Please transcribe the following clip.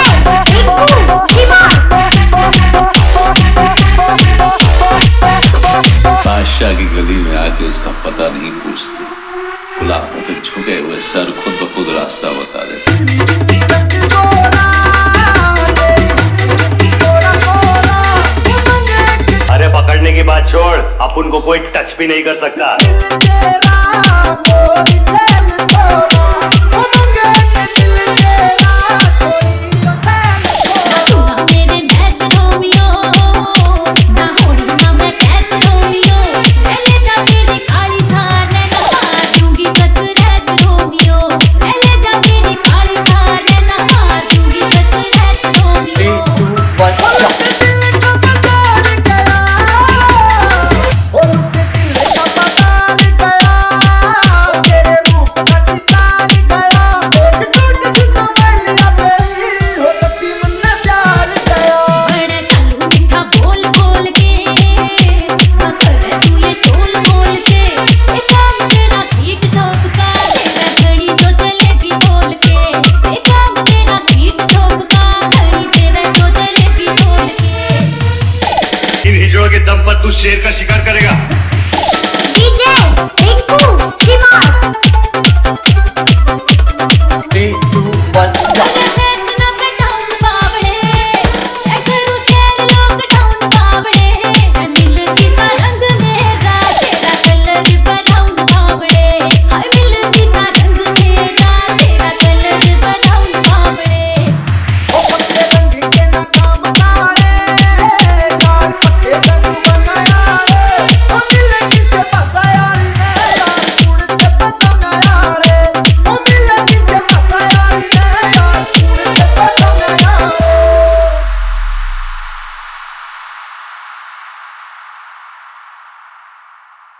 बादशाह की गली में आके उसका पता नहीं पूछती, गुलाबों के झुके हुए सर खुद ब खुद रास्ता बता देते। अरे पकड़ने की बात छोड़, अपन को कोई टच भी नहीं कर सकता। इन हिजड़ों के दम पर तू शेर का शिकार करेगा।